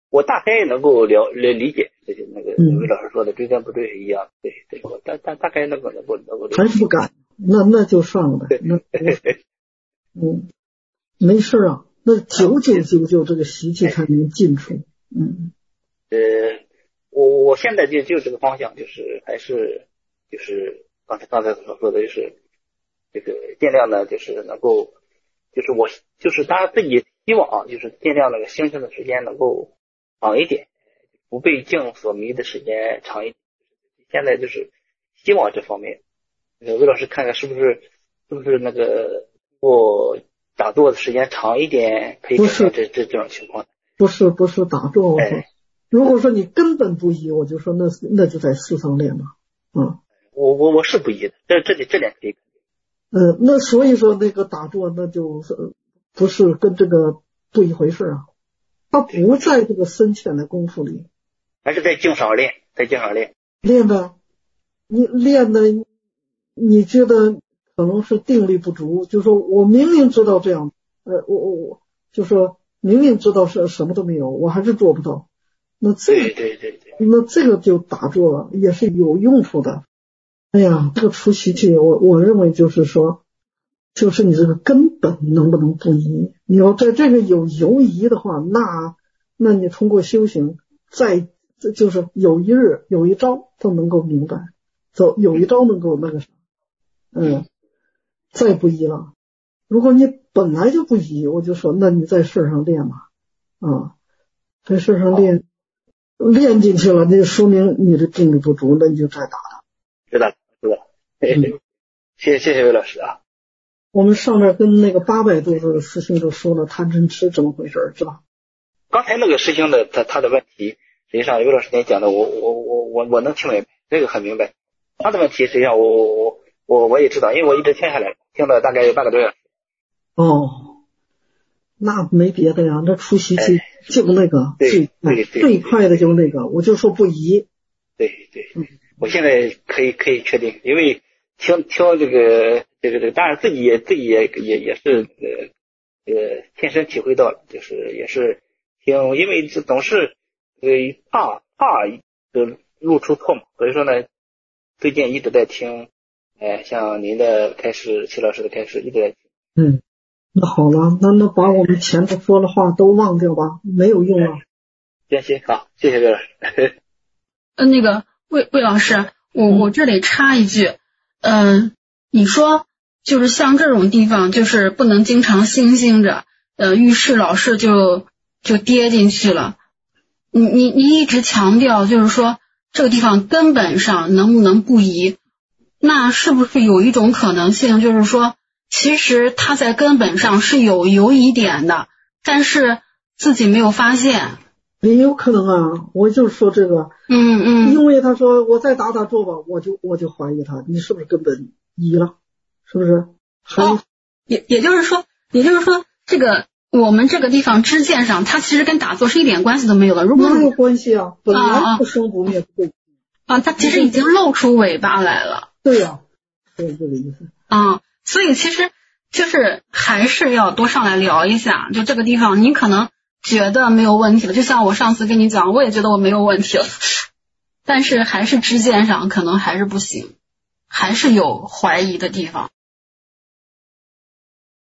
我大概能够理解这些那个魏老师说的对跟不对是一样，对，我大概能够还是不敢，那就算了呗，那没事啊，那久这个习气才能进出。 我现在就这个方向，就是还是就是刚才所说的，就是这个尽量呢，就是能够，就是我就是当然自己希望就是尽量那个修行的时间能够长一点，不被境所迷的时间长一点。现在就是希望这方面，魏老师看看是不是那个我打坐的时间长一点，可以改善这种情况。 不是打坐，我说，如果说你根本不移，我就说那就在世上练嘛。 我是不移的，这点可以。 那所以说那个打坐那就是不是跟这个不一回事啊，它不在这个深浅的功夫里， 还是在经上练练呗。你练的你觉得可能是定力不足，就说我明明知道这样，我就说明明知道是什么都没有，我还是做不到。那这个对， 那这个就打坐了，也是有用处的。哎呀，这个除习气，我认为就是说，就是你这个根本能不能不移？你要在这个有犹疑的话，那你通过修行，就是有一日有一招都能够明白，有一招能够那个啥，再不移了。如果你本来就不移，我就说，那你在事上练嘛，在事上练进去了，那就说明你的定力不足，那你就再打它。 知道。谢谢魏老师啊。 我们上面跟那个800多个师兄都说了贪嗔痴怎么回事，是吧？ 刚才那个师兄的他的问题，实际上魏老师您讲的，我能听明白，这个很明白。他的问题实际上我也知道，因为我一直听下来，听了大概有半个多小时。 那没别的呀，那除习气就那个最快的就那个，我就说不移。 对，我现在可以确定，因为听这个，当然自己也是亲身体会到了，就是也是听，因为总是怕露出错嘛，所以说呢，最近一直在听，像您的开始，齐老师的开始一直在听。 那好了，那把我们前头说的话都忘掉吧，没有用了。 行，好，谢谢魏老师。 那个魏老师，我这里插一句，你说就是像这种地方，就是不能经常星着，遇事老是就跌进去了。你一直强调就是说这个地方根本上能不能不移，那是不是有一种可能性，就是说其实他在根本上是有犹疑点的，但是自己没有发现？ 也有可能啊，我就说这个，因为他说我再打坐吧，我就怀疑他，你是不是根本移了，是不是？ 也就是说这个我们这个地方支线上，它其实跟打坐是一点关系都没有的。如果哪有关系啊？本来不生不灭，对它其实已经露出尾巴来了。 对呀，是这个意思。 所以其实就是还是要多上来聊一下，就这个地方你可能觉得没有问题了，就像我上次跟你讲，我也觉得我没有问题了，但是还是支线上可能还是不行，还是有怀疑的地方。